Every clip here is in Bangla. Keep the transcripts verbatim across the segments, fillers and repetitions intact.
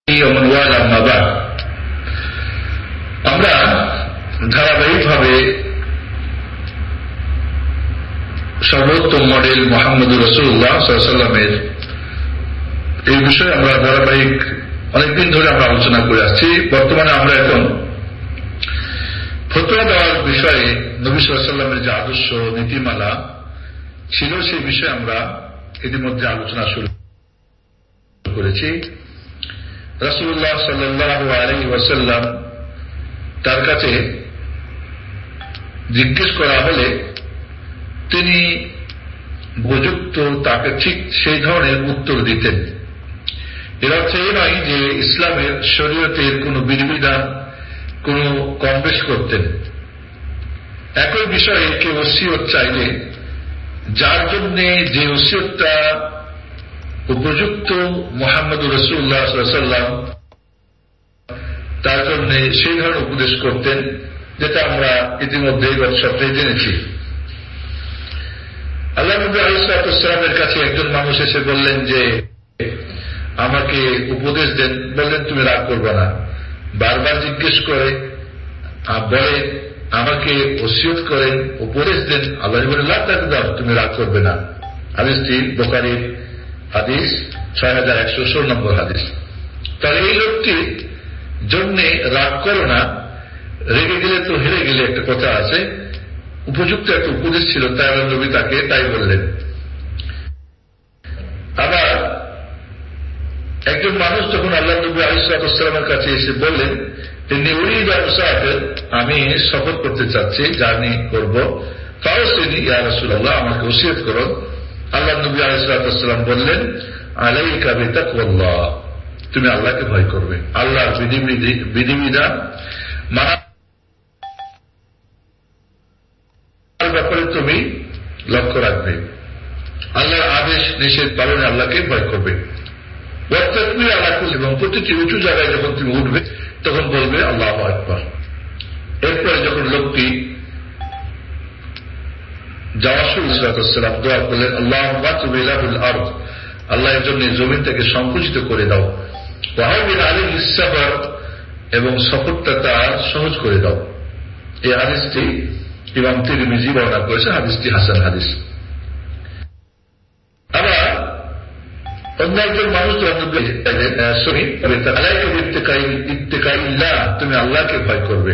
আমরা ধারাবাহিকভাবে সর্বোত্তম মডেল মুহাম্মদুর রাসূলুল্লাহ সাল্লাল্লাহু আলাইহি ওয়াসাল্লামের এই বিষয়ে আমরা ধারাবাহিক অনেকদিন ধরে আমরা আলোচনা করে আসছি। বর্তমানে আমরা এখন ফতোয়া দেওয়ার বিষয়ে নবী সাল্লাল্লাহু আলাইহি ওয়াসাল্লামের যে আদর্শ নীতিমালা ছিল সেই বিষয়ে আমরা ইতিমধ্যে আলোচনা শুরু করেছি। রাসূলুল্লাহ সাল্লাল্লাহু আলাইহি ওয়াসাল্লাম তার কাছে জিজ্ঞেস করা হলে তিনি উপযুক্ত তাকে ঠিক সেই ধরনের উত্তর দিতেন। এর অর্থ এই নয় যে ইসলামের শরীয়তের কোন বিধিবিধান কোন কম বেশ করতেন। একই বিষয়ে কেউ ওসিয়ত চাইলে যার জন্য যে ওসিয়তটা উপযুক্ত মুহাম্মদুর রাসূলুল্লাহ সাল্লাল্লাহু আলাইহি ওয়াসাল্লাম তার জন্য সেই ধরনের উপদেশ করতেন, যেটা আমরা ইতিমধ্যে গত সপ্তাহে জেনেছি। আল্লাহ নবী আলাইহিস সালামের কাছে একজন মানুষ এসে বললেন যে আমাকে উপদেশ দেন। বললেন তুমি রাগ করবে না। বারবার জিজ্ঞেস করে বলে আমাকে ওসিয়ত করেন, উপদেশ দেন। আল্লাহ বলেন লা তাকদাব, তুমি রাগ করবে না। হাদিসটি বুখারীর হাদিস ছয় হাজার একশো ষোলো নম্বর হাদিস। তাহলে এই লোকটির জন্য রাগ করো না, রেগে গেলে তো হেরে গেলে একটা কথা আছে। উপযুক্ত একটা উপদেশ ছিল, তাই আল্লাহ নবী তাকে তাই বললেন। আবার একজন মানুষ যখন আল্লাহ নবী আলাইহিস সালামের কাছে এসে বললেন তিনি উরিদ মুসাফির, আমি সফর করতে চাচ্ছি, জার্নি করব, ফাওসিনি ইয়া রাসূলুল্লাহ, আমাকে ওসিয়ত করুন। আল্লাহ নবী আলাইহিস সালাম বললেন আলাইকা বিতাকওয়াল্লাহ, তুমি আল্লাহকে ভয় করবে, আল্লাহর বিধিবিধান মানার ব্যাপারে তুমি লক্ষ্য রাখবে, আল্লাহর আদেশ নিষেধ পালনে আল্লাহকে ভয় করবে। ওয়াতাকবীর আলা কুল্লি, এবং প্রতিটি উঁচু জায়গায় যখন তুমি উঠবে তখন বলবে আল্লাহু আকবার। এরপরে যখন লোকটি যাওয়ার সময় সাল্লাম দোয়া করলেন আল্লাহুম্মা তুবিলাহুল আরদ, আল্লাহ এর জন্য জমিন থেকে সংকুচিত করে দাও, ওয়াহাবিন আলাইহিস সাবর, এবং সফরটা তার সহজ করে দাও। এই হাদিসটি ইমাম তিরমিজি বর্ণনা করেছে, হাদিসটি হাসান হাদিস। আবার অন্য একজন মানুষ তুমি আল্লাহকে ভয় করবে,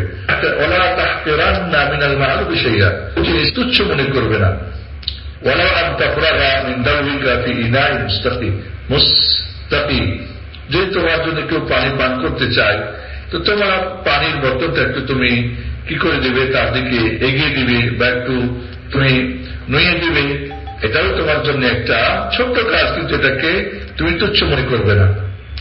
তুচ্ছ মনে করবে না, যদি তোমার জন্য কেউ পানি পান করতে চায় তো তোমার পানির বোতলটা একটু তুমি কি করে দিবে, তার দিকে এগিয়ে দিবে বা একটু তুমি নইয়ে দিবে, এটাও তোমার জন্য একটা ছোট্ট কাজ, কিন্তু এটাকে তুমি তুচ্ছ মনে করবে না।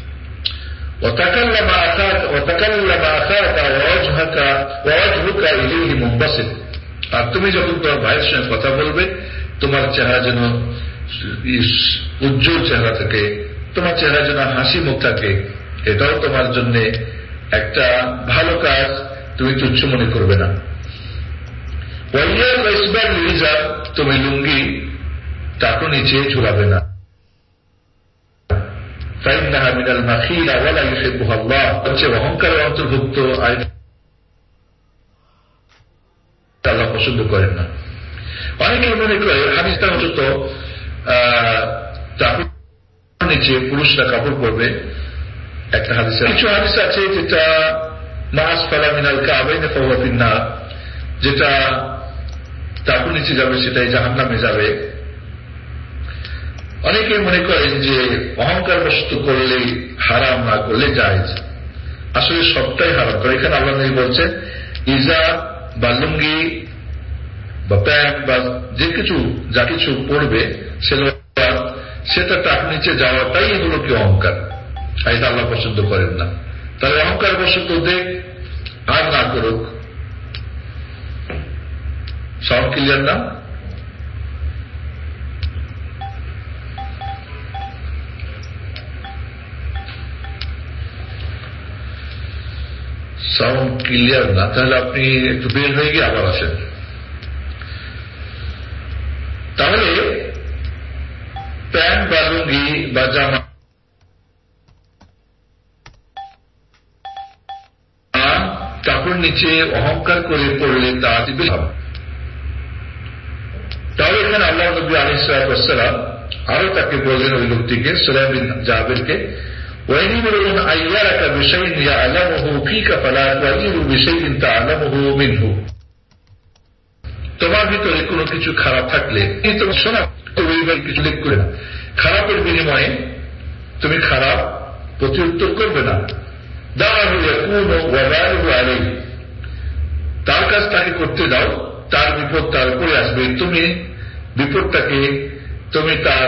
আর তুমি যখন তোমার ভাইয়ের সঙ্গে কথা বলবে তোমার চেহারা যেন উজ্জ্বল চেহারা থাকে, তোমার চেহারা যেন হাসি মুখ থাকে, এটাও তোমার জন্য একটা ভালো কাজ, তুমি তুচ্ছ মনে করবে না। তুমি লুঙ্গি টাকু নিচে ঝুলাবে না, অহংকারের অন্তর্ভুক্ত, আল্লাহ পছন্দ করেন না। অনেকে মনে করে হাদিসটা অন্তত টাকুর নিচে পুরুষরা কাপড় পরবে, একটা হাদিস। কিছু হাদিস আছে যেটা মাস ফালা মিনাল কাবাইন ফাহুয়া ফিন্নার, যেটা টাকুর নিচে যাবে সেটাই জাহান্নামে যাবে। অনেকে মনে করেন যে অহংকার বস্তু করলে হারাম, না করলে জায়েজ। আসলে সবটাই হারাম। তো এখানে আল্লাহ নবী বলছেন ইজা বা লুঙ্গি বা প্যান্ট বা যে কিছু যা কিছু পড়বে সেটা টাক নিচে যাওয়াটাই এগুলো কি অহংকার, এটা আল্লাহ পছন্দ করেন না। তাহলে অহংকার বস্তু দেখ আর না করুক। সব ক্লিয়ার না? সাউন্ড ক্লিয়ার না? তাহলে আপনি একটু বের হয়ে গিয়ে আবার আসেন। তাহলে প্যান্ট বা লুঙ্গি বা জামা হাঁটুর নিচে অহংকার করে পড়লে তা দিবে হবে। তাহলে এখানে আল্লাহ নবী আলাইহিস সালাম আরো তাকে বললেন, ওই লোকটিকে সুলাইম বিন জাবিরকে, ওয়াইনিবুন আইয়ারাকা বিশাইইন ইয়ালামুহু ফীকা ফালা তুআইরু বিশাইইন তা'লামুহু মিনহু। তোমার ভিতরে কোনো কিছু খারাপ থাকলে এই তোমার শোনা ওইবার কিছু লিখ করে না, খারাপের বিনিময়ে তুমি খারাপ প্রত্যুত্তর করবে না। দাআহু ইয়াকুনু ওয়াবালুহু আলাইহি, তার কাজ তাকে করতে দাও, তার বিপদ তার উপরে আসবে। তুমি বিপদটাকে তুমি তার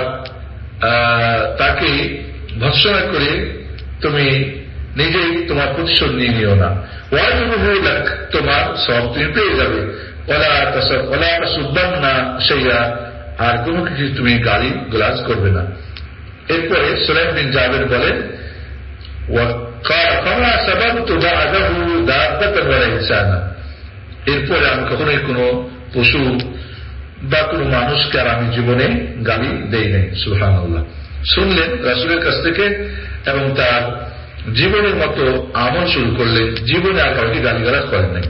তাকে ভৎসনা করে তুমি নিজেই তোমার প্রতিশোধ নিয়ে নিও না। ওয়াজুরুহু লাক, তোমার সওয়াব তুমি পেয়ে যাবে। ওয়ালা তাসাব ওয়ালা তাসুববান্না শাইআ, আর কোনো কিছু তুমি গালি গালাজ করবে না। এরপরে সুলাইম বিন জাবির বলেন, ওয়া ক্বালা ফামা সাবাবতু বা'দাহু দাব্বাতান ওয়ালা ইনসানা, এরপরে আমি কখনোই কোনো পশু বা কোনো মানুষকে আর আমি জীবনে গালি দেই নাই। সুবহানাল্লাহ। শুনলেন রাসূলের কাছ থেকে এবং তার জীবনের মতো আমল শুরু করলেন, জীবনে আর কাউকে গালিগালাজ করেন নাই।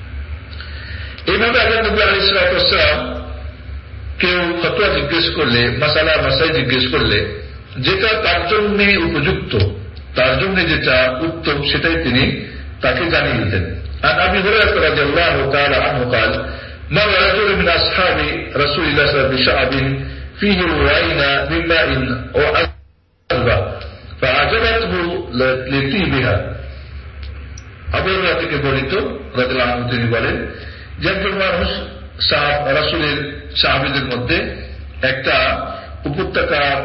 এইভাবে আল্লাহ নবী আলাইহিস সালাম কেউ ফতোয়া জিজ্ঞেস করলে, মাসালা মাসাই জিজ্ঞেস করলে, যেটা তার জন্য উপযুক্ত, তার জন্য যেটা উত্তম, সেটাই তিনি তাকে জানিয়ে দিতেন। عن أبي هريرة رضي الله تعالى عنه قال مر رجل من أصحاب رسول الله صلى الله عليه وسلم بشعب فيه روينا من ماء وعذبة فأعجبته لطيبها। আবু হুরায়রা থেকে বর্ণিত রাদিয়াল্লাহু আনহু তিনি বলেন যে একজন মানুষ রাসূলের সাহাবীদের মধ্যে একটা উপত্যকার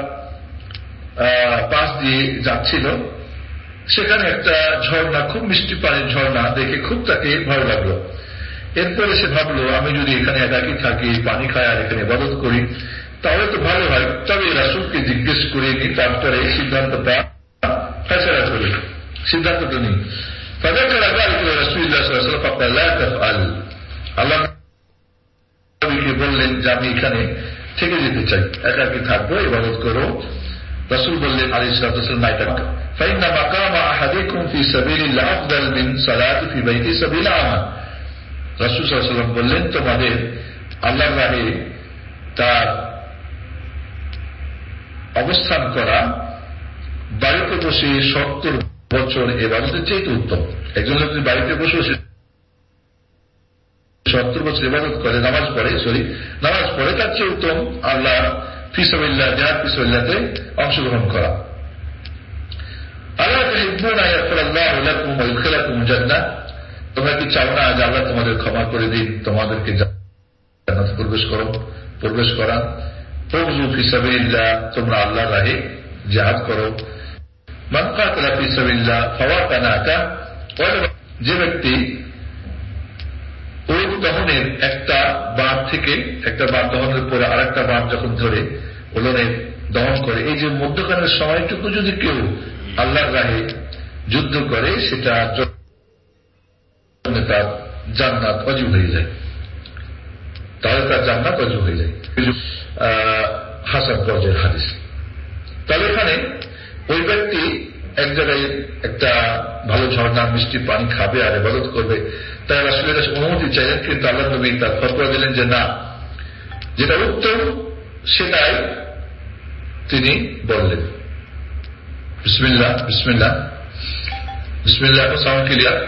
পাশ দিয়ে যাচ্ছিল, সেখানে একটা ঝর্ণা, খুব মিষ্টি পানির ঝর্ণা দেখে খুব তাকে ভালো লাগলো। এরপরে সে ভাবলো, আমি যদি এখানে একাকি থাকি, পানি খাই আর এখানে ইবাদত করি তাহলে তো ভালো হয়। তবে রাসূলকে জিজ্ঞেস করে নি, তারপরে সিদ্ধান্তটা ফয়সালা করি, সিদ্ধান্তটা নিই। ফাযাকারা যালিকা রাসূলুল্লাহ সাল্লাল্লাহু আলাইহি ওয়াসাল্লাম ফাকাল লা তাফআল, আল্লাহ নবীকে বললেন যে আমি এখানে থেকে যেতে চাই, একাকি থাকবো, ইবাদত করো। রাসূল বললেন আলাইহিস সালাম, না, এটা فإن مقام أحدكم في سبيل الله أفضل من صلاة في بيت سبيل عامة। রাসূল সাল্লাল্লাহু আলাইহি ওয়াসাল্লাম বললেন, তোমাদের আল্লাহর রাহে তার অবস্থান করা বাড়িতে বসে সত্তর বছর ইবাদতের চাইতে উত্তম। একজন লোক বাড়িতে বসে সত্তর বছর ইবাদত করে, নামাজ পড়ে সরি নামাজ পড়ে তার চেয়ে উত্তম আল্লাহ ফি সাবিলিল্লাহ, জিহাদ ফি সাবিলিল্লাহতে অংশগ্রহণ করা। আল্লাহ তুহিব্বুনা ইয়াগফিরাল্লাহু লাকুম ওয়া ইউদখিলাকুম জান্নাহ, তোমরা কি চাও না যে আল্লাহ তোমাদের ক্ষমা করে দিন, তোমাদেরকে জান্নাতে প্রবেশ করো প্রবেশ করান। ফগজু ফি সাবিলিল্লাহ, তোমরা আল্লাহর রাহে জিহাদ করো। মান কাতালা ফি সাবিলিল্লাহ ফাওয়াতানাকা, যে ব্যক্তি ওই দহনের একটা বাঁধ থেকে একটা বাঁধ দহনের পরে আর একটা বাঁধ যখন ধরে ওলনে দহন করে, এই যে মধ্যখানের সময়টুকু যদি কেউ আল্লাহর রাহে যুদ্ধ করে, সেটা তার জান্নাত অজীব হয়ে যায়, তাহলে তার জান্নাত অজীব হয়ে যায়। হাসান পর্যায়ের হাদিস। তাহলে এখানে ওই ব্যক্তি এক জায়গায় একটা ভালো ঝর্ণা মিষ্টি পানি খাবে আর ইবাদত করবে, তাই রাসূলের কাছে অনুমতি চাইলেন, কিন্তু আল্লাহ নবী তার ফতোয়া দিলেন যে না, যেটা উত্তম সেটাই তিনি বললেন। বিসমিল্লাহ বিসমিল্লাহ বিসমিল্লাহ সাউন্ড ক্লিয়ার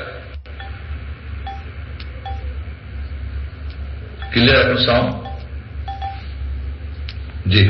ক্লিয়ার এখন সাউন্ড জি।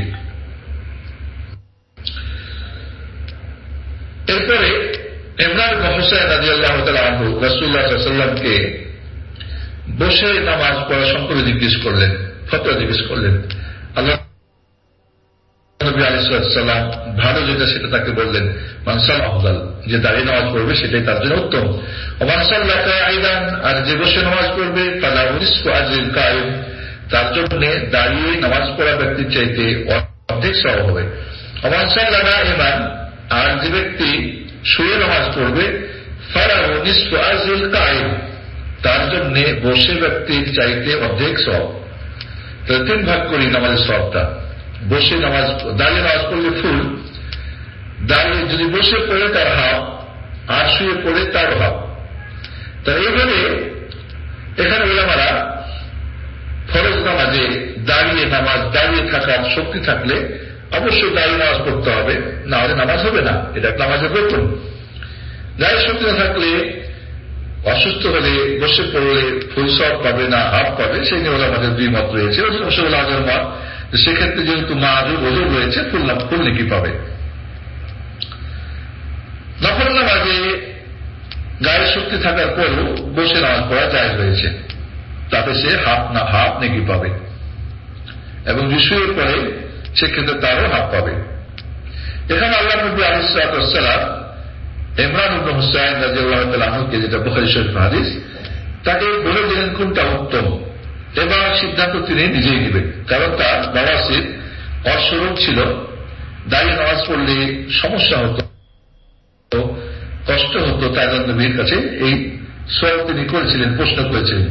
এরপরে ইমরান ইবনে হুসাইন রাদিয়াল্লাহু তাআলা আনহু রাসূলুল্লাহ সাল্লাল্লাহু আলাইহি ওয়াসাল্লামকে বসে নামাজ পড়া সম্পর্কে জিজ্ঞেস করলেন, ফতোয়া জিজ্ঞেস করলেন। আল্লাহ নবী আলাইহিস সালাম ভালো যেটা সেটা তাকে বললেন, মানসাল আফদাল, যে দাঁড়িয়ে নামাজ পড়বে সেটাই তার জন্য উত্তম। ওমান সাল্লা কাঈদান, আর যে বসে নামাজ পড়বে ফালাহু নিসফু আজরিল কাঈম, তার জন্য দাঁড়িয়ে নামাজ পড়া ব্যক্তির চাইতে অর্ধেক সওয়াব হবে। ওমান সাল্লা নাঈমান, আর যে ব্যক্তি শুয়ে নামাজ পড়বে ফালাহু নিসফু আজরিল কাঈম, তার জন্য বসে ব্যক্তির চাইতে অর্ধেক সওয়াব। তো তিন ভাগ করি নামাজের সওয়াবটা। বসে নামাজ, দাঁড়িয়ে নামাজ পড়লে ফুল, দাঁড়িয়ে যদি বসে পড়ে তার হাফ, আর শুয়ে পড়ে তার হাফ। তা এইভাবে এখানে ওলামারা ফরজ নামাজে দাঁড়িয়ে নামাজ দাঁড়িয়ে থাকার শক্তি থাকলে অবশ্যই দাঁড়িয়ে নামাজ পড়তে হবে, না হলে নামাজ হবে না, এটা নামাজের বেতন। দাঁড়িয়ে শক্তি না থাকলে অসুস্থ হলে বসে পড়লে ফুল সব পাবে না হাফ পাবে, সেই নিয়ে ওলামাদের দুই মত রয়েছে। ওলামাদের মত সেক্ষেত্রে যেহেতু মাহুর ওজোর রয়েছে ফুল নাম ফুল নেকি পাবে। নফল নামাজে গায়ের শক্তি থাকার পরও বসে নামাজ পড়া জায়েজ রয়েছে, তাতে সে হাফ না হাফ নেকি পাবে, এবং যে শুয়ে পড়ে সেক্ষেত্রে তারও হাফ পাবে। এখানে আল্লাহ নবী আলাইহিস সালাতু ওয়াস সালাম ইমরান ইবনে হুসাইন রাদিয়াল্লাহু তাআলা আনহুকে, যেটা বুখারী শরীফ হাদিস, তাকে বলে দিলেন কোনটা উত্তম, এবার সিদ্ধান্ত তিনি নিজেই নেবেন। কারণ তার বাওয়াসির অশ্বরোগ ছিল, দাঁড়িয়ে নামাজ পড়লে সমস্যা হতো, কষ্ট হতো, তাই নবীর কাছে এই সওয়াল তিনি করেছিলেন, প্রশ্ন করেছিলেন।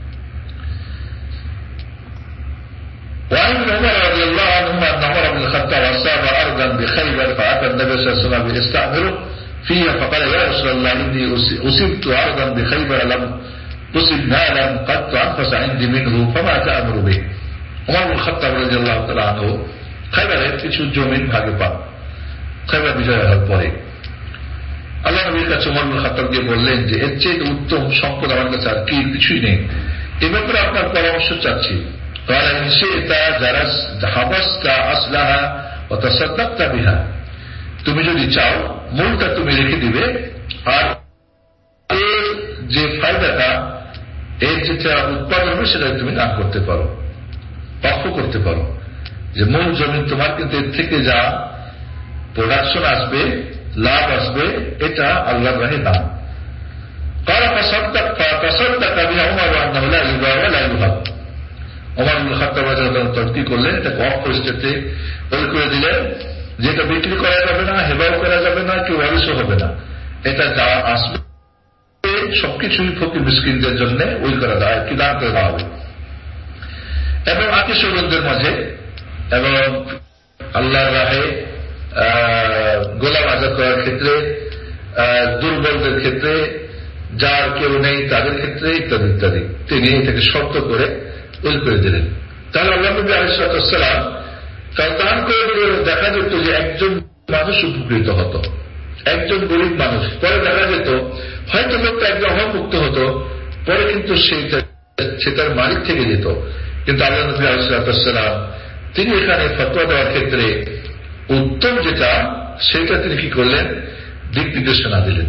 وعن ابن عمر رضي الله عنهما أن عمر بن الخطاب أصاب أرضا بخيبر فأتى النبي صلى الله عليه وسلم يستعمره فيها فقال يا رسول الله إني أصبت أرضا بخيبر لم أصب مالا قد أنفس عندي منه فما تأمر به। عمر بن الخطاب رضي الله تعالى عنه খাইবারের কিছু জমিন ভাগে পান খাইবার বিজয় হওয়ার পরে। আল্লাহ নবীর কাছে ওমর ইবনে খাত্তাব গিয়ে বললেন যে এর চেয়ে উত্তম সম্পদ আমার কাছে আর কি কিছুই নেই, এ ব্যাপারে আপনার পরামর্শ চাচ্ছি। قال إن شئت حبست أصلها وتصدقت بها, তুমি যদি চাও মূলটা তুমি রেখে দিবে, আর এর যে ফায়দাটা, এর যেটা উৎপাদন হবে সেটা তুমি দান করতে পারো, পক্ষ করতে পারো, যে মূল জমি তোমার কিন্তু এর থেকে যা প্রোডাকশন আসবে, লাভ আসবে, এটা আল্লাহর রাহে দান। قال فصدق فتصدق بها عمر أنه لا يباع ولا يهب। ওমর ইবনে খাত্তাব রাদিয়াল্লাহু তাআলা তর্কি করলেন, এটা অফ পরিস্থিতিতে বল করে দিলেন যে এটা বিক্রি করা যাবে না, হেবাও করা যাবে না, কেউ ওয়ারিসও হবে না, এটা যা আসবে সবকিছুই ফকির মিসকিনদের জন্য ওই করা দেওয়া, কি দান করে দেওয়া হবে। এবং আত্মীয় স্বজনদের মাঝে এবং আল্লাহর রাহে গোলাম আজাদ করার ক্ষেত্রে, দুর্বলদের ক্ষেত্রে, যার কেউ নেই তাদের ক্ষেত্রে, ইত্যাদি ইত্যাদি তিনি এটাকে শর্ত করে উল করে দিলেন। তাহলে আল্লাহ নবী আলাইহিস সালাতু ওয়াস সালাম তার দান করে দিলে দেখা যেত যে একজন মানুষ উপকৃত হতো, একজন গরিব মানুষ। পরে দেখা যেত হয়তো লোকটা একজন অভাবমুক্ত হতো, পরে কিন্তু সেইটা সেটার মালিক থেকে যেত। কিন্তু আল্লাহ নবী আলাইহিস সালাতু ওয়াস সালাম তিনি এখানে ফতোয়া দেওয়ার ক্ষেত্রে উত্তম যেটা, সেটা তিনি কি করলেন, দিক নির্দেশনা দিলেন।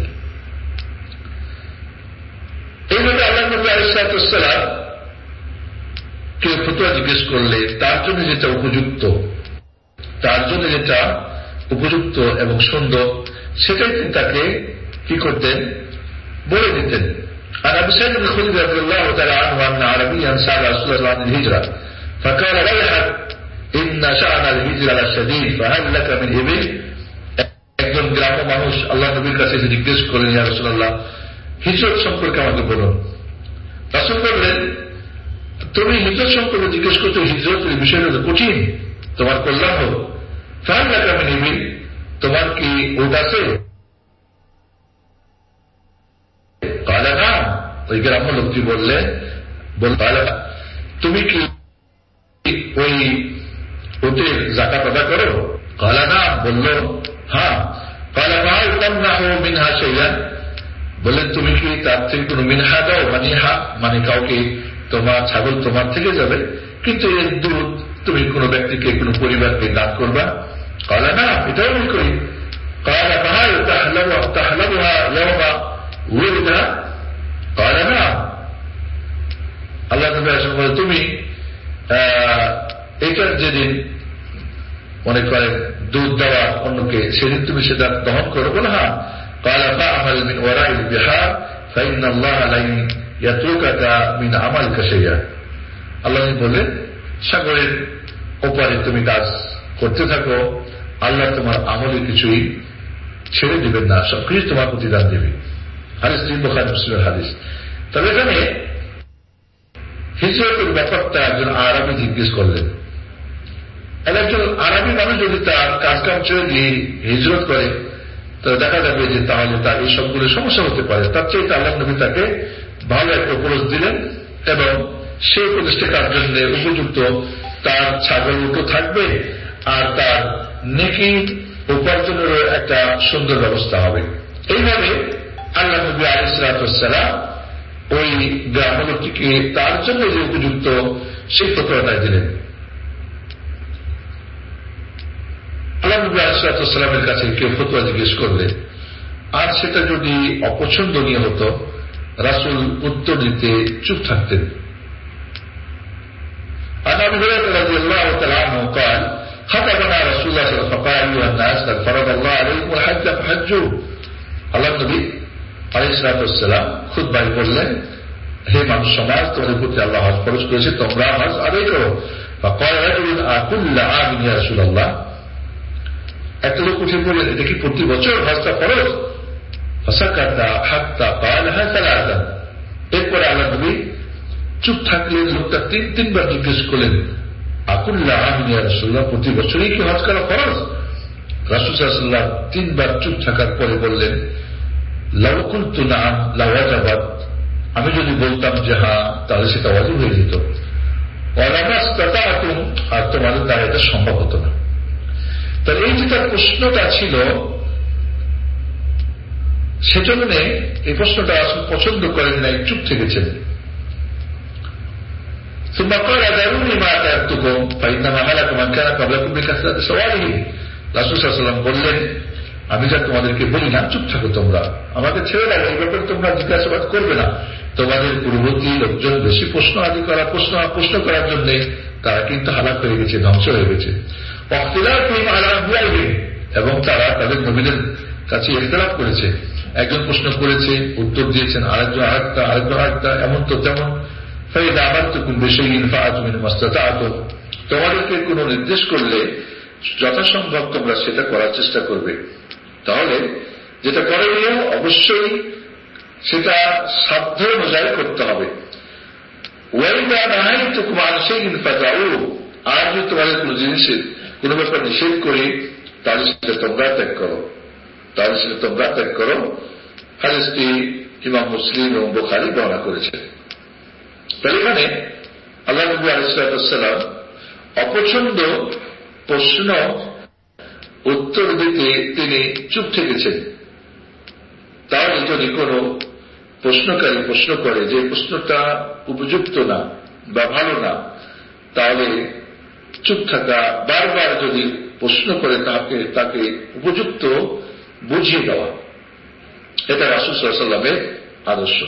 এইভাবে আল্লাহ নবী আলাইহিস সালাতু ওয়াস সালাম কেউ ফতোয়া জিজ্ঞেস করলে তার জন্য যেটা উপযুক্ত, তার জন্য যেটা উপযুক্ত এবং সুন্দর, সেটাই তিনি তাকে কি করতেন, বলে দিতেন। আর আবু সাঈদ আল-খুদরি রাদিয়াল্লাহু তাআলা আনহু أن عربيا سأل رسول الله عن الهجرة فقال ويحك إن شأن الهجرة لشديد فهل لك من إبل। একজন গ্রাম্য মানুষ আল্লাহ নবীর কাছে জিজ্ঞেস করলেন, ইয়া রাসূলুল্লাহ, হিজরত সম্পর্কে আমাকে বলুন। রাসূল বললেন, তুমি হিজরত সম্পর্কে জিজ্ঞেস করছো, হিজরতের বিষয়টা তো কঠিন, তোমার কল্যাণ হোক। ফাহাল লাকা মিন ইবিল, তোমার কি উট আছে? ক্বালা নাম, ওই গ্রাম্য লোকটি বললেন, তুমি কি ওই উটের যাকাত আদায় করো? ক্বালা নাম, বলল হ্যাঁ। ক্বালা ফাহাল তামনাহু মিনহা শাইআন, বললেন তুমি কি তার থেকে কোনো মিনহা দাও, মানিহা মানে কাউকে, তোমার ছাগল তোমার থেকে যাবে, কিন্তু এর দুধ তুমি কোনো ব্যক্তিকে, কোনো পরিবারকে দান করবা? ক্বালা না, এটাও আমি করি। ক্বালা ফাহাল তাহলাবুহা ইয়াওমা উলিদা? ক্বালা না। আল্লাহ নবী আলাইহিস সালাম, তুমি এটার যেদিন মনে করেন দুধ দেওয়া অন্যকে, সেদিন তুমি সেটা দহন করো? বলে হ্যাঁ। ক্বালা ফাআমাল মিন ওয়ারাইল বিহার ফাইন্নাল্লাহা লান ইয়াতরুকাকা মিন আমালিকা শাইআ। আল্লাহ বলেন, সাগরের ওপারে তুমি কাজ করতে থাকো, আল্লাহ তোমার আমলে কিছুই ছেড়ে দিবেন না, সবকিছু তোমার প্রতিদান দেবে। হাদিস বুখারী মুসলিমের হাদিস। তবে এখানে হিজরতের ব্যাপারটা একজন আরবি জিজ্ঞেস করলেন। একজন আরবি মানুষ যদি তার কাজকাম ছেড়ে দিয়ে হিজরত করে, তো দেখা যাবে যে তাহলে তার এই সবগুলো সমস্যা হতে পারে। তার চেয়ে আল্লাহ নবী তাকে ভালো একটা উপদেশ দিলেন এবং সেই উপদেশটা তার জন্য উপযুক্ত, তার ছাগল উঠো থাকবে আর তার নেকি উপার্জনেরও একটা সুন্দর ব্যবস্থা হবে। এইভাবে আল্লাহ নবী আলাইহিস সালাতু ওয়াস সালাম ওই গ্রামটিকে তার জন্য যে উপযুক্ত সেই ফতোয়াটা দিলেন। আল্লাহ নবী আলাইহিস সালাতু ওয়াস সালামের কাছে কেউ ফতোয়া জিজ্ঞেস করলে আর সেটা যদি অপছন্দনীয় হতো, রাসূল উত্তর দিতে চুপ থাকতেন। عن ابي هريره رضي الله تعالى عنه قال خطبنا رسول الله صلى الله عليه وسلم فقال ايها الناس قد فرض الله عليكم الحج فحجوا। আল্লাহ নবী আলাইহিস সালাতু ওয়াস সালাম খুতবায় বললেন, হে মানুষ সমাজ, তোমাদের প্রতি আল্লাহ হজ ফরজ করেছে, তোমরা হজ আদায় করো। فقال رجل اكل عام يا رسول الله। একটা লোক উঠে বললেন, এটা কি প্রতি বছর হজটা ফরজ? فسكت حتى قالها ثلاثا। এরপরে আল্লাহ নবী চুপ থাকলেন। লোকটা তিন তিনবার জিজ্ঞেস করলেন, আকুল্লা আমিন ইয়া রাসূলুল্লাহ, প্রতি বছরই কি হজ করা ফরজ? রাসূল সাল্লাল্লাহু আলাইহি ওয়াসাল্লাম তিনবার চুপ থাকার পরে বললেন, লাউ কুনতু নাআম লাওয়াজাবাত, আমি যদি বলতাম যে হ্যাঁ তাহলে সেটা ওয়াজিব হয়ে যেত। ওয়ালা মাসতাতাতুম, আর তোমাদের দ্বারা এটা সম্ভব হতো না। তাহলে এই যে তার প্রশ্নটা ছিল, সেজন্য এই প্রশ্নটা আসলে পছন্দ করেন নাই, চুপ থেকেছেন। ثم قال ذروني ما تركتكم فإنما هلك من كان قبلكم بكثرة سؤالهم। রাসূল সাল্লাল্লাহু আলাইহি ওয়াসাল্লাম বললেন, আমি যা তোমাদেরকে বলি না, চুপ থাকো তোমরা, আমাকে ছেড়ে দাও, এই ব্যাপারে তোমরা জিজ্ঞাসাবাদ করবে না। তোমাদের পূর্ববর্তী লোকজন বেশি প্রশ্ন আদি করা প্রশ্ন প্রশ্ন করার জন্য তারা কিন্তু হালাক হয়ে গেছে, ধ্বংস হয়ে গেছে। ওয়াখতিলাফিহিম আলা আনবিয়াইহিম, এবং তারা তাদের নবীদের কাছে ইখতিলাফ করেছে। একজন প্রশ্ন করেছে, উত্তর দিয়েছেন আরেকজন আরেকটা, আরেকজন আরেকটা, এমন তো তেমন। তোমাদেরকে কোন নির্দেশ করলে যথাসম্ভব তোমরা সেটা করার চেষ্টা করবে। তাহলে যেটা করণীয় অবশ্যই সেটা সাধ্য অনুযায়ী করতে হবে। আর যদি তোমাদের কোন জিনিসের কোন ব্যাপার নিষেধ করি তাহলে সেটা তোমরা ত্যাগ করো, তাহলে সেটা তোমরা ত্যাগ করো। হাদিসটি ইমাম মুসলিম এবং বুখারী বর্ণনা করেছে। তাহলে এখানে আল্লাহ নবী আলাইহিস সালাতু ওয়াস সালাম অপছন্দ প্রশ্ন উত্তর দিতে তিনি চুপ থেকেছেন। তাহলে যদি কোন প্রশ্নকারী প্রশ্ন করে যে প্রশ্নটা উপযুক্ত না বা ভালো না, তাহলে চুপ থাকা, বারবার যদি প্রশ্ন করে তাকে তাকে উপযুক্ত বুঝিয়ে দেওয়া, এটা রাসূল সাল্লাল্লাহু আলাইহি ওয়াসাল্লামের আদর্শ।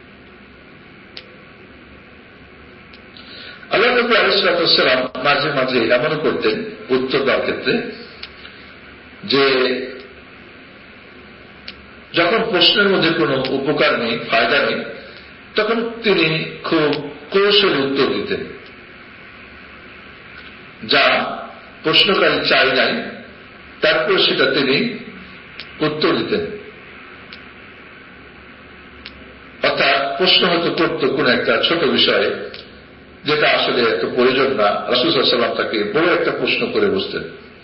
আল্লাহ নবী আলাইহিস সালাতু ওয়াস সালাম মাঝে মাঝে এমনও করতেন উত্তর দেওয়ার ক্ষেত্রে, যে যখন প্রশ্নের মধ্যে কোনো উপকার নেই, ফায়দা নেই, তখন তিনি খুব কৌশলে উত্তর দিতেন, যা প্রশ্নকারী চাই নাই, তারপর সেটা তিনি উত্তর দিতেন। অর্থাৎ প্রশ্ন হয়তো করত কোন একটা ছোট বিষয়ে যেটা আসলে এত প্রয়োজন না, রাসূল সাল্লাল্লাহু আলাইহি ওয়াসাল্লাম তাকে বড় একটা প্রশ্ন করে বসতেন,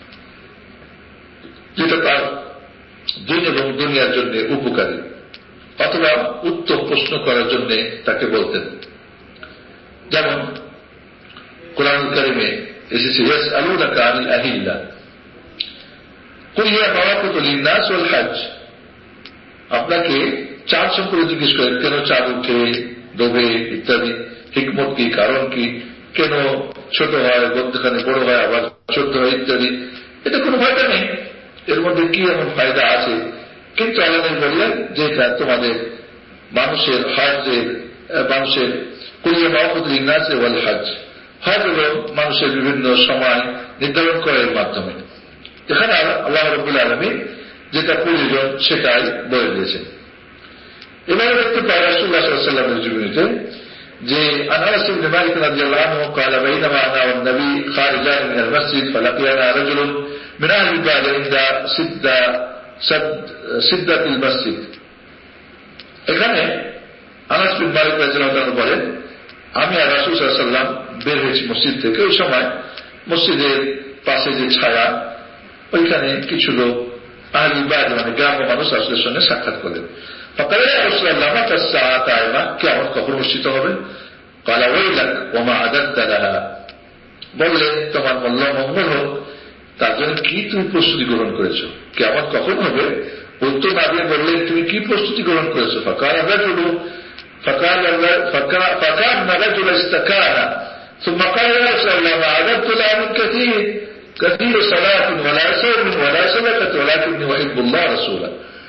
যেটা তার দিন এবং দুনিয়ার জন্য উপকারী, অথবা উত্তম প্রশ্ন করার জন্য তাকে বলতেন। যেমন কোরআনুল কারীমে এসেছে, ইয়াসআলুনাকা আনিল আহিল্লাহ কুল হিয়া মাওয়াকিতু লিন-নাস ওয়াল হজ। আপনাকে চাঁদ সম্পর্কে জিজ্ঞেস করেন, কেন চাঁদ উঠে, ডোবে ইত্যাদি, হিকমত কি, কারণ কি, কেন ছোট হয়, মধ্যখানে বড় হয়, আবার ছোট হয় ইত্যাদি। এটা কোনো ফায়দা নেই, এর মধ্যে কি এমন ফায়দা আছে? কিন্তু আল্লাহ বললেন যে এটা তোমাদের মানুষের হজের, মানুষের কুলিয়া মাওয়াকিতু লিন-নাস ওয়াল হজ, হজ হল মানুষের বিভিন্ন সময় নির্ধারণ করার মাধ্যমে। এখানে আল্লাহ রাব্বুল আলামিন যেটা প্রয়োজন সেটাই বলে দিয়েছেন। এবারে দেখতে পাই রাসূলুল্লাহ সাল্লাল্লাহু আলাইহি ওয়াসাল্লামের জীবনীতে যে আনাস ইবনে মালিক রাদিয়াল্লাহু আনহু قال بينما انا والنبي خارجان من المسجد فلقينا رجل من اهل البلد عند سدة سدة المسجد। এখানে আনাস বিন মালিক রাদিয়াল্লাহু আনহু বলেন, আমি আর রাসূল সাল্লাল্লাহু আলাইহি ওয়াসাল্লাম বের হয়েছি মসজিদ থেকে। ওই সময় মসজিদের পাশে যে ছায়া, ওইখানে কিছু লোক আহলুল বাদ মানে গ্রাম্য মানুষ রাসূলের সঙ্গে সাক্ষাৎ করলেন। ফাকালা ইয়া রাসূলুল্লাহ মাতা আস-সাআ কায়মা, কিয়ামত কখন অনুষ্ঠিত হবে? ক্বালা ওয়াইলাক ওয়া মা আদাদতা লাহা, বললেন তোমার মঙ্গল মঙ্গল হোক, তার জন্য কি তুমি প্রস্তুতি গ্রহণ করেছো? কিয়ামত কখন হবে উত্তর না দিয়ে বললেন তুমি কি প্রস্তুতি গ্রহণ করেছো? ফাকাল রাজুলু ফাকাল ফাকাল রাজুল ইস্তাকানা ثم قال يا رسول الله ما عددت له من كثير كثير صلاة ولا صوم ولا صدقة ولكني أحب الله رسوله।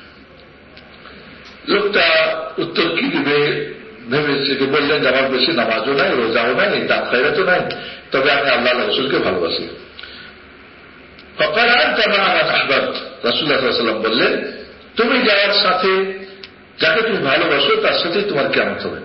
লোকটা উত্তর কি দিবে ভেবেছে, বললেন যে আমার বেশি নামাজও নাই, রোজাও নাই, দান খায়রাতও নাই, তবে আমি আল্লাহ রাসূলকে ভালোবাসি। ফাকাল আনতা মা মান আহবাবত, রাসূলুল্লাহ সাল্লাল্লাহু আলাইহি ওয়াসাল্লাম বললেন তুমি যার সাথে, যাকে তুমি ভালোবাসো তার সাথেই তোমার কিয়ামত হবে।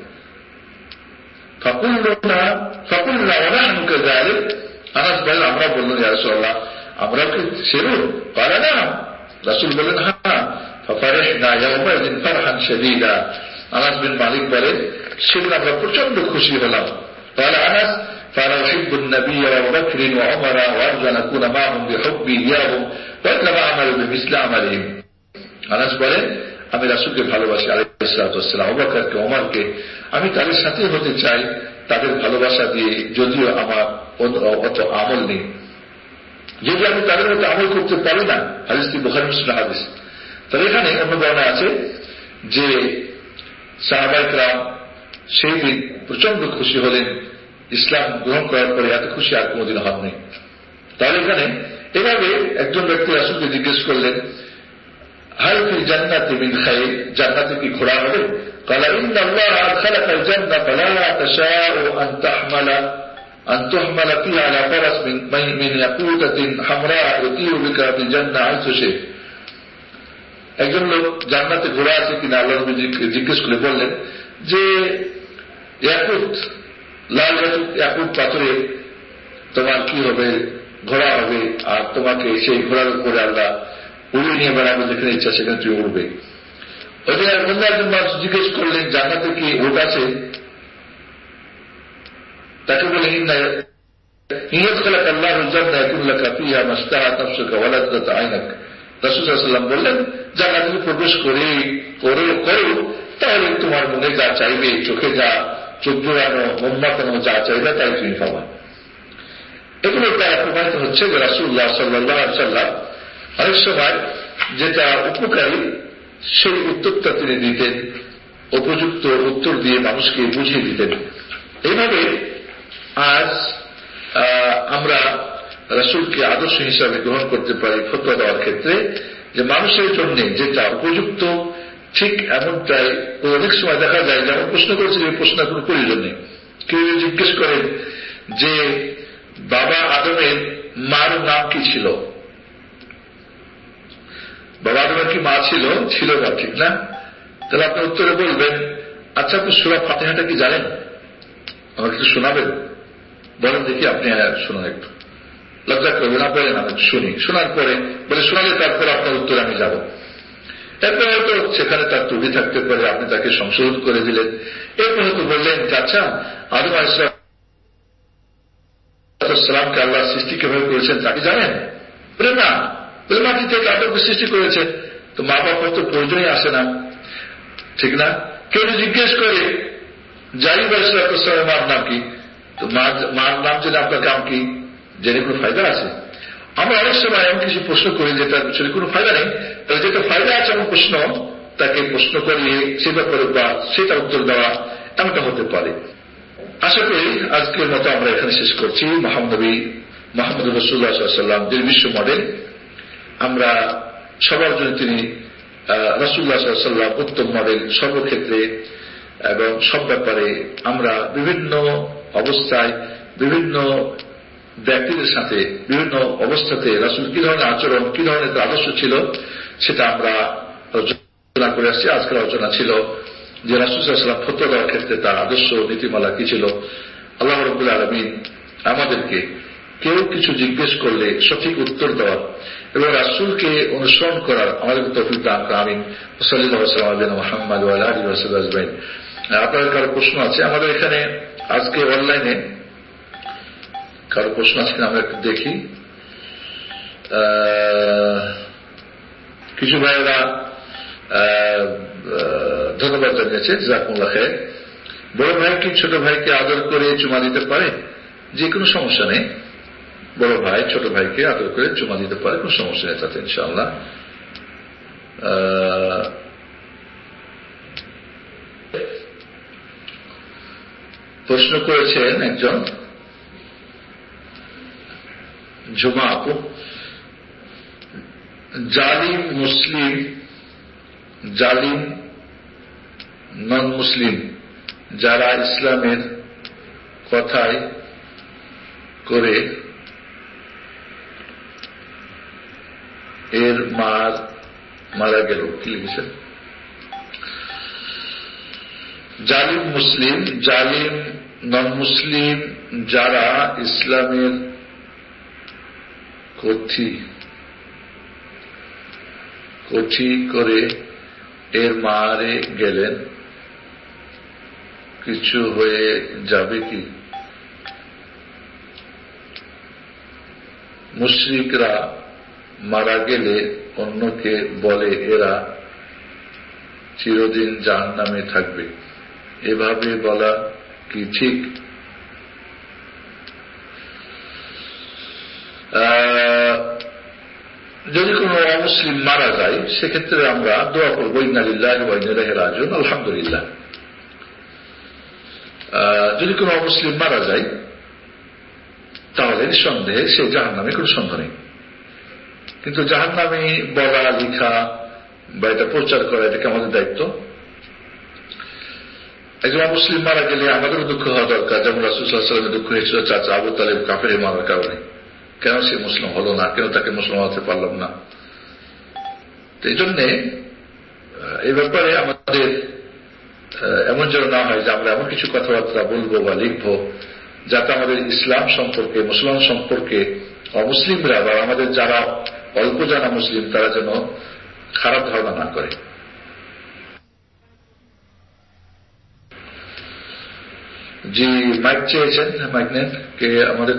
ফাকুলনা ফাকুলনা ওয়া নাহনু কাযালিক, আনাস বলেন আমরা বললাম ইয়া রাসূলুল্লাহ আমরা কি সেরূপ? ক্বালা না, রাসূল বলেন হ্যাঁ। ফাফারিহনা ইয়াওমাইযিন ফারহান শাদীদা, আনাস বিন মালিক বলেন সেদিন আমরা প্রচন্ড খুশি হলাম। ক্বালা আনাস فأنا أحب النبي وأبا بكر وعمر وأرجو أن أكون معهم بحبي إياهم وإنما أعمل بمثل عملهم। আনাস বলেন আমি রাসূলকে ভালোবাসি আলাইহিস সালাতু ওয়াস সালাম, আবু বকরকে, ওমরকে, আমি তাদের সাথে হতে চাই তাদের ভালোবাসা দিয়ে, যদিও আমার অত আমল নেই, যদি আমি তাদের মতো আমল করতে পারি না। হাদিসটি বুখারী মুসলিম হাদিস। তবে এখানে অন্য বর্ণনা আছে যে সাহাবায়ে কেরাম সেই দিন প্রচন্ড খুশি হলেন, ইসলাম গ্রহণ করার পরে এত খুশি আর কোনদিন হননি। তাহলে এখানে এভাবে একজন ব্যক্তি রাসূলকে জিজ্ঞেস করলেন হাল ফিল জান্নাতি মিন খায়র, জান্নাতে কি ঘোড়া হবে? ক্বালা ইন্নাল্লাহ আদখালাকাল জান্নাত লা তাশাউ আন তাহমালা আন তুহমালা ফিহা আলা ফারাস মিন মিন ইয়াকুতাতিন হামরা ইউতিউ বিকা ফিল জান্নাহ আইসু শে। একজন লোক জান্নাতে ঘোড়া আছে কিনা আল্লাহ নবী জিজ্ঞেস করে বললেন যে ইয়াকুত, লাল ইয়াকুত পাথরে তোমার কি হবে? ঘোড়া হবে, আর তোমাকে সেই ঘোড়ার উপরে আল্লাহ উড়িয়ে নিয়ে বেড়াবে, যেখানে ইচ্ছা সেখানে তুই উড়বে। ওই যে অন্য একজন মানুষ জিজ্ঞেস করলেন জান্নাতে কি উট আছে? তাকে বলে রাসূলুল্লাহ বললেন জান্নাতে প্রবেশ করে করো করো তাহলে তোমার মনে যা চাইবে, চোখে যা চোখ জোড়ানো, মন মাতানো যা চাইবে তাই তুমি পাবা। এগুলো প্রায় প্রমাণিত হচ্ছে যে রাসূলুল্লাহ সাল্লাল্লাহু আলাইহি ওয়াসাল্লাম অনেক সময় যেটা উপকারী সেই উত্তরটা তিনি দিতেন, উপযুক্ত উত্তর দিয়ে মানুষকে বুঝিয়ে দিতেন। এইভাবে আজ আমরা রাসূলকে আদর্শ হিসাবে গ্রহণ করতে পারি ফতোয়া দেওয়ার ক্ষেত্রে, যে মানুষের জন্য যেটা উপযুক্ত ঠিক এমনটাই অনেক সময় দেখা যায়। যেমন প্রশ্ন করেছে যে প্রশ্ন কোনো প্রয়োজন নেই। কেউ জিজ্ঞেস করেন যে বাবা আদমের মার নাম কি ছিল? বাবা আদমের কি মা ছিল? ছিল না, ঠিক না? তাহলে আপনি উত্তরে বলবেন আচ্ছা আপনি সূরা ফাতিহাটা কি জানেন? আমাকে একটু শোনাবেন? বলেন দেখি, আপনি শোনান একটু। লজ্জা করবেন, বলেন আমি শুনি। শোনার পরে বলে শোনালে তারপর আপনার উত্তরে আমি যাব। এরপর হয়তো সেখানে তার ত্রুটি থাকতে পারে, আপনি তাকে সংশোধন করে দিলেন। এরপর হয়তো বললেন আচ্ছা আদম আলাইহিস সালামকে আল্লাহ সৃষ্টি কিভাবে করেছেন তা কি জানেন? বলে না। বলে মাটি থেকে আদমকে সৃষ্টি করেছেন, তো মা বাবার তো প্রয়োজনই আসে না, ঠিক না? কেউ জিজ্ঞেস করে জাইব আলাইহিস সালামের মার নাম কি? তো মার নাম জেনে আপনার কাম কি? জেনে কোনো ফায়দা আছে? আমরা অনেক সময় এমন কিছু প্রশ্ন করি যেটার পিছনে কোনো ফায়দা নেই, তাহলে যেটা ফায়দা আছে এমন প্রশ্ন তাকে প্রশ্ন করিয়ে সে ব্যাপারে বা সেটা উত্তর দেওয়া এমনটা হতে পারে। আশা করি আজকের মতো আমরা এখানে শেষ করছি। মহানবী মুহাম্মদ রাসূলুল্লাহ সাল্লাল্লাহু আলাইহি ওয়াসাল্লাম যে বিশ্ব মডেল, আমরা সবার জন্য তিনি রাসূলুল্লাহ সাল্লাল্লাহু আলাইহি ওয়াসাল্লাম উত্তম মডেল সর্বক্ষেত্রে এবং সব ব্যাপারে। আমরা বিভিন্ন অবস্থায় বিভিন্ন ব্যক্তিদের সাথে বিভিন্ন অবস্থাতে রাসূল কি ধরনের আচরণ, কি ধরনের আদর্শ ছিল সেটা আমরা আলোচনা করে আসছি। আজকের আলোচনা ছিল যে রাসূল সাল্লাল্লাহু আলাইহি ওয়াসাল্লাম ফতোয়া দেওয়ার ক্ষেত্রে তার আদর্শ নীতিমালা কি ছিল। আল্লাহ রাব্বুল আলামিন আমাদেরকে কেউ কিছু জিজ্ঞেস করলে সঠিক উত্তর দেওয়ার এবং রাসূলকে অনুসরণ করার আমাদের তৌফিক দান করুন। আমিন। সাল্লাল্লাহু আলাইহি ওয়া সাল্লাম মুহাম্মদ ওয়া আলা আলিহি ওয়া সাহবিহি আজমাইন। আপনাদের কারো প্রশ্ন আছে? আমাদের এখানে আজকে অনলাইনে কারো প্রশ্ন আছে কিনা আমরা একটু দেখি। কিছু ভাইয়েরা ধন্যবাদ জানিয়েছে, জাযাকুমুল্লাহ খাইর। বড় ভাই কি ছোট ভাইকে আদর করে চুমা দিতে পারে? যে কোনো সমস্যা নেই, বড় ভাই ছোট ভাইকে আদর করে চুমা দিতে পারে, কোনো সমস্যা নেই তাতে ইনশাআল্লাহ। প্রশ্ন করেছেন একজন ঝুমা আপু, জালিম মুসলিম, জালিম নন মুসলিম যারা ইসলামের কথায় করে এর মার মারা গেল, কি লিখেছেন? জালিম মুসলিম, জালিম নন মুসলিম যারা ইসলামের কঠি কঠি করে এর মারে গেলেন, কিছু হয়ে যাবে কি? মুশরিকরা মারা গেলে অন্যকে বলে এরা চিরদিন জাহান্নামে থাকবে, এভাবে বলা কি ঠিক? যদি কোনো অমুসলিম মারা যায় সেক্ষেত্রে আমরা দোয়া করবো ইন্না লিল্লাহি ওয়া ইন্না ইলাইহি রাজিউন, আলহামদুলিল্লাহ। যদি কোনো অমুসলিম মারা যায় তাহলে নিঃসন্দেহে সে জাহান্নামে, কোনো সন্দেহ নেই। কিন্তু জাহান্নামে বলা, লেখা বা এটা প্রচার করা, এটাকে আমাদের দায়িত্ব। একজন মুসলিম মারা গেলে আমাদেরও দুঃখ হওয়া দরকার, যেমন রাসূল সাল্লাল্লাহু আলাইহি ওয়াসাল্লামের দুঃখ হয়েছিল চাচা আবু তালেব কাফেরে মারার কারণে। কেন সে মুসলিম হলো না, কেন তাকে মুসলিম হতে পারলাম না? তো এই জন্যে এই ব্যাপারে আমাদের এমন যেন না হয় যে আমরা এমন কিছু কথাবার্তা বলবো বা লিখবো যাতে আমাদের ইসলাম সম্পর্কে, মুসলমান সম্পর্কে অমুসলিমরা বা আমাদের যারা অল্প জানা মুসলিম তারা যেন খারাপ ধারণা না করে। জি, মাইক চেয়েছেন, মাইক নেন কে আমাদের?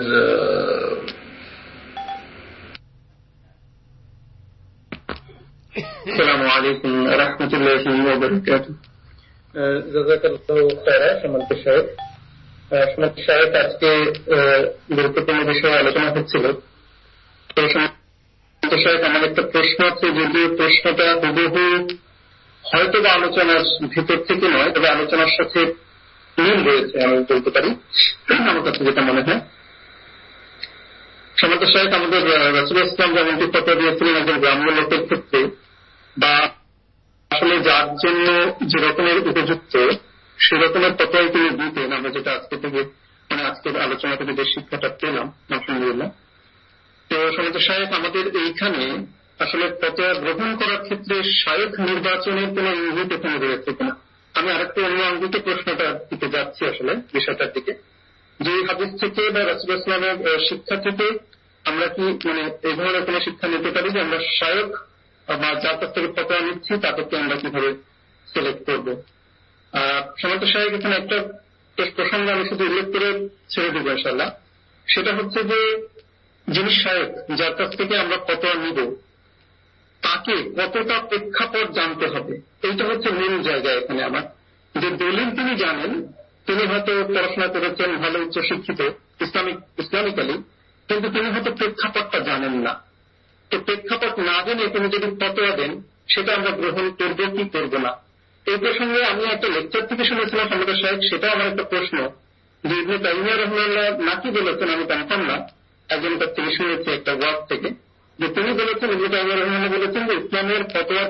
আসসালামু আলাইকুম ওয়া রাহমাতুল্লাহি ওয়া বারাকাতুহু। জাযাকাল্লাহু খায়রান। সম্মানিত সাহেব, সম্মানিত সাহেব, আজকে গুরুত্বপূর্ণ বিষয়ে আলোচনা হচ্ছিল। তো সম্মানিত সাহেব, আমার একটা প্রশ্ন আছে, যদিও প্রশ্নটা হুবহু হয়তো বা আলোচনার ভিতর থেকে নয়, তবে আলোচনার সাথে মিল রয়েছে আমি বলতে পারি, আমার কাছে যেটা মনে হয়। সম্মানিত সাহেব, আমাদের রাসূল ইসলাম যেমনটি ফতোয়া দিয়েছিলেন একজন গ্রাম্য লোকের ক্ষেত্রে, বা আসলে যার জন্য যে রকমের উপযুক্ত সে রকমের ফতোয়াই তিনি দিতেন, আমরা যেটা আজকে থেকে মানে আজকের আলোচনা থেকে যে শিক্ষাটা পেলাম আলহামদুলিল্লাহ। তো সম্মানিত সাহেব, আমাদের এইখানে আসলে ফতোয়া গ্রহণ করার ক্ষেত্রে শায়খ নির্বাচনের কোন ইঙ্গিত এখানে রয়েছে কিনা? আমি আরেকটু অন্য আঙ্গিকে প্রশ্নটার দিকে যাচ্ছি, আসলে বিষয়টার দিকে, যে হাদিস থেকে বা রাসূল ইসলামের শিক্ষা থেকে আমরা কি মানে এই ধরনের কোন শিক্ষা নিতে পারি যে আমরা শায়খ বা যার কাছ থেকে ফতোয়া নিচ্ছি তাদেরকে আমরা কিভাবে সিলেক্ট করবো? সম্মানিত সাহেব, এখানে একটা প্রসঙ্গ আমি শুধু উল্লেখ করে ছেড়ে দেবো ইনশাআল্লাহ। সেটা হচ্ছে যে যিনি শায়খ, যার কাছ থেকে আমরা ফতোয়া নিব, তাকে কতটা প্রেক্ষাপট জানতে হবে, এইটা হচ্ছে মূল জায়গা এখানে আমার। যে দলিল তিনি জানেন, তিনি হয়তো পড়াশোনা করেছেন, ভালো উচ্চ শিক্ষিত ইসলামিক ইসলামিক্যালি, কিন্তু তিনি হয়তো প্রেক্ষাপটটা জানেন না। তো প্রেক্ষাপট না জেনে তিনি যদি ফতোয়া দেন, সেটা আমরা গ্রহণ করবো কি করবো না? এই প্রসঙ্গে আমি একটা লেকচার থেকে শুনেছিলাম সম্মানিত সাহেব, সেটা আমার একটা প্রশ্ন, যে ইবনে তাইমিয়া রাহিমাহুল্লাহ নাকি বলেছেন, আমি কনফার্ম না, একজন কাছ থেকে শুনেছি একটা ওয়ার্ড থেকে, যে তিনি বলেছেন, ইবনে তাইমিয়া রাহিমাহুল্লাহ বলেছেন যে ইসলামের ফতোয়ার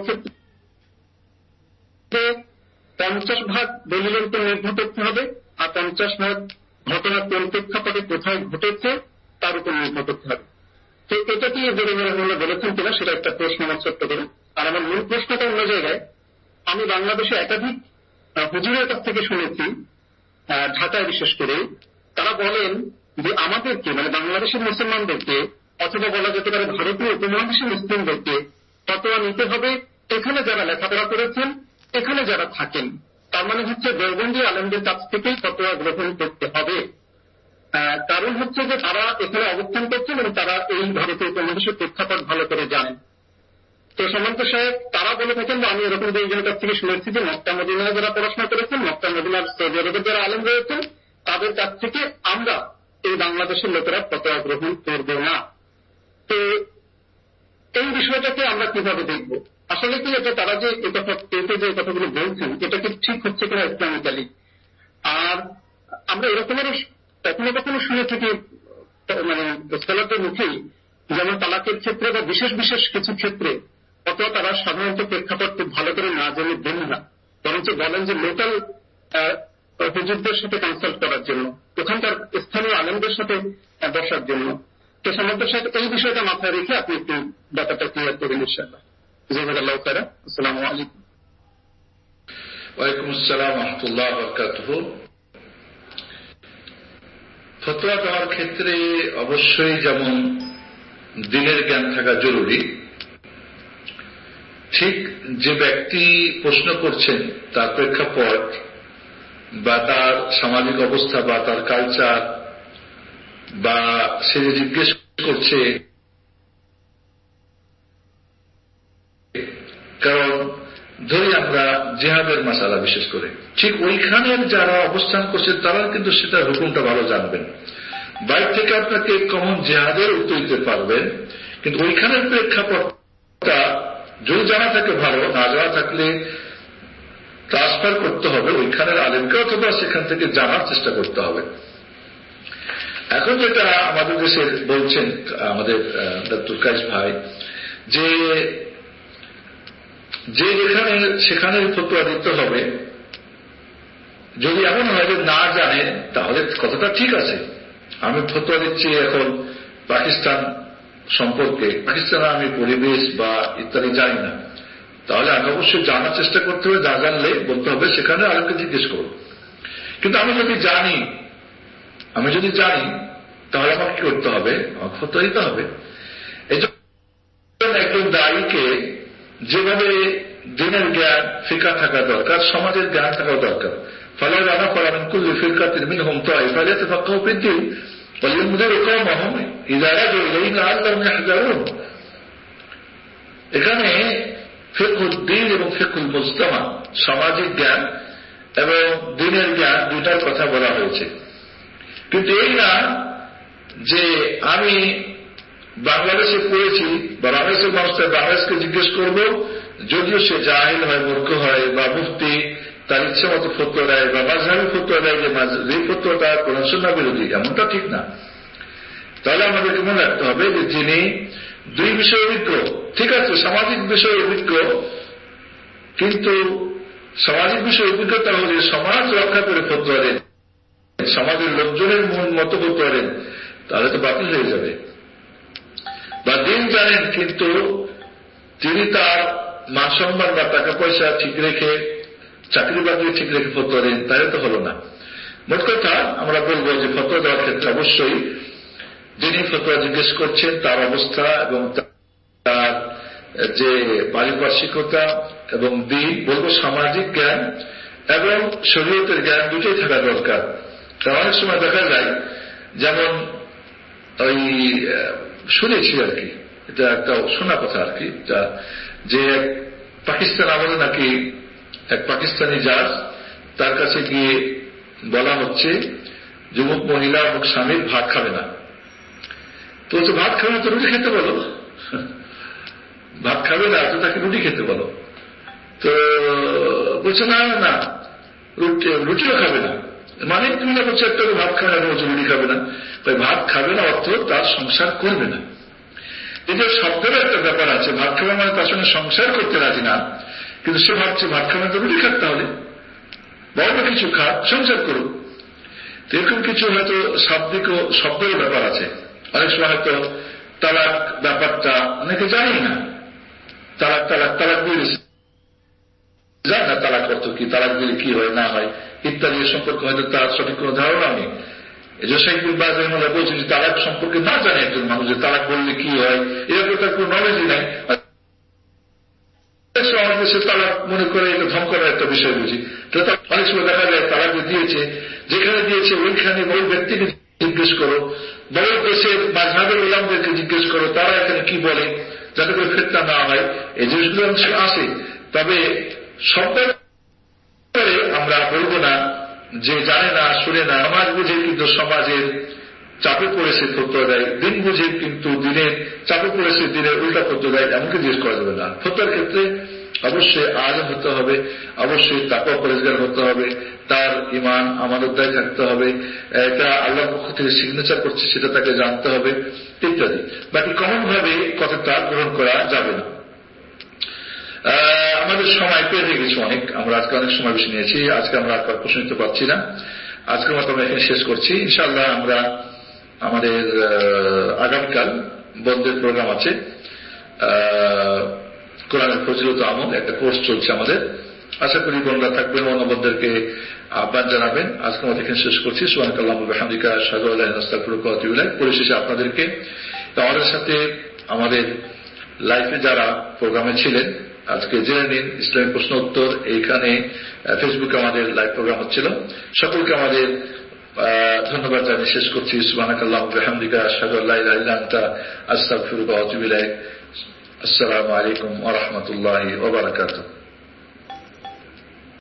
ক্ষেত্রে পঞ্চাশ ভাগ দলিলের উপর নির্ভর করতে হবে, আর পঞ্চাশ ভাগ ঘটনা কোন প্রেক্ষাপটে কোথায় ঘটেছে তার উপর নির্ভর করতে হবে। তো এটা কি ইবনে তাইমিয়া রাহিমাহুল্লাহ বলেছেন কিনা সেটা একটা প্রশ্ন আমার ছোট্ট করে। আর আমার মূল প্রশ্নটা অন্য জায়গায়। আমি বাংলাদেশে একাধিক হুজুরের কাছ থেকে শুনেছি, ঢাকায় বিশেষ করে, তারা বলেন যে আমাদেরকে মানে বাংলাদেশের মুসলমানদেরকে, অথবা বলা যেতে পারে ভারতীয় উপমহাদেশের মুসলিমদেরকে ফতোয়া নিতে হবে এখানে যারা লেখাপড়া করেছেন, এখানে যারা থাকেন। তার মানে হচ্ছে দেওবন্দি আলেমদের কাছ থেকেই ফতোয়া গ্রহণ করতে হবে। কারণ হচ্ছে যে তারা এখানে অবস্থান করছেন এবং তারা এই ভারতীয় উপমহাদেশের প্রেক্ষাপট ভালো করে জানেন। তো সম্মানিত সাহেব তারা বলে থাকেন বা আমি এরকম দুইজনের কাছ থেকে শুনেছি যে মক্কা মদিনায় যারা পড়াশোনা করেছেন, মক্কা মদিনার সৌদি আরবের যারা আলেম রয়েছেন তাদের কাছ থেকে আমরা এই বাংলাদেশের লোকেরা ফতোয়া গ্রহণ করব না। তো এই বিষয়টাকে আমরা কিভাবে দেখব? আসলে কি এটা তারা যে এই কথা পেতে যে কথাগুলো বলছেন এটা কি ঠিক হচ্ছে কিনা ইসলামিক্যালি? আর আমরা এরকমেরও কখনো কখনো শুনে থাকি মানে স্কলারদের মুখেই, যেমন তালাকের ক্ষেত্রে বা বিশেষ বিশেষ কিছু ক্ষেত্রে অথবা তারা সাধারণত প্রেক্ষাপট খুব ভালো করে না জেনে দেন না, বরঞ্চ বলেন যে লোকাল হুজুরদের সাথে কনসাল্ট করার জন্য, ওখানকার স্থানীয় আলেমদের সাথে বসার জন্য। তো সম্মানিত সাহেব এই বিষয়টা মাথায় রেখে আপনি একটু ব্যাপারটা ক্লিয়ার করবেন ইনশাআল্লাহ। জাযাকাল্লাহু খায়রান। আসসালামু আলাইকুম। ওয়ালাইকুম আসসালাম ওয়া রাহমাতুল্লাহি ওয়া বারাকাতুহু। ফতোয়া দেওয়ার ক্ষেত্রে অবশ্যই যেমন দ্বীনের জ্ঞান থাকা জরুরি, ঠিক যে ব্যক্তি প্রশ্ন করছেন তার প্রেক্ষাপট বা তার সামাজিক অবস্থা বা তার কালচার বা সে যে জিজ্ঞেস করছে, কারণ ধরি আমরা জিহাদের মাসালা বিশেষ করে, ঠিক ওইখানের যারা অবস্থান করছে তারা কিন্তু সেটার হুকুমটা ভালো জানবেন। বাইরে থেকে আপনাকে কমন জিহাদের উত্তর দিতে পারবেন, কিন্তু ওইখানের প্রেক্ষাপটটা যদি জানা থাকে ভালো, না জানা থাকলে ট্রান্সফার করতে হবে ওইখানের আলেমকে, অথবা সেখান থেকে জানার চেষ্টা করতে হবে। এখন যেটা আমাদের দেশের বলছেন আমাদের ডক্টর কাইস ভাই, যে যে যেখানে সেখানে ফতোয়া দিতে হবে, যদি এমন হয় যে না জানে তাহলে কথাটা ঠিক আছে। আমি ফতোয়া দিচ্ছি এখন পাকিস্তান সম্পর্কে, পাকিস্তানে আমি পরিবেশ বা ইত্যাদি জানি না, তাহলে আমি অবশ্যই জানার চেষ্টা করতে হবে, যা জানলে বলতে হবে সেখানে আরেককে জিজ্ঞেস করব। কিন্তু আমি যদি জানি আমি যদি জানি তাহলে আমাকে কি করতে হবে? আমাকে ফতোয়া দিতে হবে। এই জন্য একজন দায়ীকে যেভাবে দ্বীনের জ্ঞান ফিকা থাকা দরকার, সমাজের জ্ঞান থাকা দরকার। ফলে রানা করান কুল্লি ফিরকাতিন মিনহুম তাইফা লিয়াতাফাক্কাহু ফিদ-দ্বীন ওয়া লিয়ুনযিরু কওমাহুম ইযা রাজউ ইলাইহিম লাআল্লাহুম ইয়াহযারুন। এখানে ফিকহুদ দ্বীন এবং ফিকহুল মুজতামা, সামাজিক জ্ঞান এবং দ্বীনের জ্ঞান দুটার কথা বলা হয়েছে। কিন্তু এই না যে আমি বাংলাদেশে পড়েছি বা বাংলাদেশের মানুষটা বাংলাদেশকে জিজ্ঞেস করব, যদিও সে জাহিল হয়, মূর্খ হয়, বা মুফতি তার ইচ্ছে মতো ফতোয়া দেয় বা মাযহাবী ফতোয়া দেয় যে ফতোয়াটা কোরআন সুন্নাহ বিরোধী, এমনটা ঠিক না। তাহলে আমাদেরকে মনে রাখতে হবে যে যিনি দুই বিষয়ে অভিজ্ঞ, ঠিক আছে সামাজিক বিষয়ে অভিজ্ঞ, কিন্তু সামাজিক বিষয়ে অভিজ্ঞতা হলে সমাজ রক্ষা করে ফতোয়া দেন, সমাজের লোকজনের মন মতো ফতোয়া দেন, তাহলে তো বাতিল হয়ে যাবে। বা দিন জানেন কিন্তু তিনি তার মান সম্মান বা টাকা পয়সা ঠিক রেখে, চাকরি বাকরি ঠিক রেখে ফতোয়া দেন, তাহলে তো হলো না। মোট কথা আমরা বলবো যে ফতোয়া দেওয়ার ক্ষেত্রে অবশ্যই যিনি ফতোয়া জিজ্ঞেস করছেন তার অবস্থা এবং তার যে পারিপার্শ্বিকতা এবং দিন, বলবো সামাজিক জ্ঞান এবং শরীয়তের জ্ঞান দুটোই থাকা দরকার। কারণ অনেক সময় দেখা যায়, যেমন ওই শুনেছি আর কি, এটা একটা শোনা কথা আর কি, যে পাকিস্তান আমলে নাকি এক পাকিস্তানি জাজ, তার কাছে গিয়ে বলা হচ্ছে যে অমুক মহিলা অমুক স্বামীর ভাত খাবে না। তো তো ভাত খাবে না তো রুটি খেতে বলো, ভাত খাবে না তো তাকে রুটি খেতে বলো। তো বলছে না না রুটি রুটিও খাবে না, মানে তুমি না বলছো একটা ভাত খাবে না, বলছো রুটি খাবে না। ভাত খাবে না অর্থ তার সংসার করবে না। এদের শব্দের একটা ব্যাপার আছে, ভাত খাবে মানে তার সঙ্গে সংসার করতে রাজি না, কিন্তু সে ভাবছে ভাত খাবে তো রুটি খাক, তাহলে বড় কিছু খাক, সংসার করুক। এরকম কিছু হয়তো শাব্দিক ও শব্দের ব্যাপার আছে। অনেক সময় হয়তো তালাক ব্যাপারটা অনেকে জানি না, তালাক তালাক তালাক দিয়ে যায় না, তালাক অর্থ কি, তালাক দিলে কি হয় না হয় ইত্যাদি সম্পর্কে হয়তো তার সঠিক কোনো ধারণা নেই। এই যে শেখ বিন বাজ রাহিমাহুল্লাহ বলছেন যে তালাক সম্পর্কে না জানে একজন মানুষ, যে তালাক বললে কি হয় এরকম তার কোনো নলেজই নাই। আমাদের দেশে তালাক মনে করে এটা ধম করার একটা বিষয় বুঝি। অনেক সময় দেখা যায় তালাক দিয়েছে, যেখানে দিয়েছে ওইখানে ওই ব্যক্তিকে জিজ্ঞেস করো, বড় দেশের মাযহাবের ইমামদেরকে জিজ্ঞেস করো তারা এখানে কি বলে, যাতে করে ফিতনা না হয়। এই জিনিসগুলো অংশ আসে, তবে সব আমরা বলবো না যে জানে না শুনে না, সমাজ বুঝে কিন্তু সমাজের চাপে পড়েছে ফতোয়া দেয়, দিন বুঝে কিন্তু দিনের চাপে পড়েছে দিনের উল্টা ফতোয়া দেয়, এমনকি জিজ্ঞেস করা যাবে না। ফতোয়ার ক্ষেত্রে অবশ্যই আলেম হতে হবে, অবশ্যই তাকওয়া পরেজগার হতে হবে, তার ঈমান আমানতদারি থাকতে হবে, এটা আল্লাহর পক্ষ থেকে সিগনেচার করছে সেটা তাকে জানতে হবে ইত্যাদি। বাকি কমন ভাবে কথাটা গ্রহণ করা যাবে না। আমাদের সময় পেয়ে গেছে অনেক, আমরা আজকে অনেক সময় বেশি নিয়েছি, আজকে আমরা আর প্রশ্ন নিতে পারছি না। আজকের মতো আমরা এখানে শেষ করছি। ইনশাআল্লাহ আমরা আমাদের আগামীকাল বন্ধের প্রোগ্রাম আছে, কোরআনের ফজিলত আমল একটা কোর্স চলছে আমাদের, আশা করি বন্ধুরা থাকবেন, অন্যবন্ধদেরকে আহ্বান জানাবেন। আজকের মতো এখানে শেষ করছি। সুবহানাকাল্লাহুম্মা ওয়া বিহামদিকা আশহাদু আল্লা ইলাহা ইল্লা আনতা আস্তাগফিরুকা ওয়া আতুবু ইলাইক। পরিশেষে আপনাদেরকে আমাদের সাথে আমাদের লাইফে যারা প্রোগ্রামে ছিলেন আজকে জেনে নিন, ইসলামী প্রশ্ন উত্তর এইখানে ফেসবুকে আমাদের লাইভ প্রোগ্রাম হচ্ছিল, সকলকে আমাদের ধন্যবাদ জানিয়ে শেষ করছি। সুবহানাকাল্লাহুম্মা ওয়া বিহামদিকা আশহাদু আল্লা ইলাহা ইল্লা আনতা আস্তাগফিরুকা ওয়া আতুবু ইলাইক। আসসালামু আলাইকুম ওয়া রাহমাতুল্লাহি ওয়া বারাকাতুহু।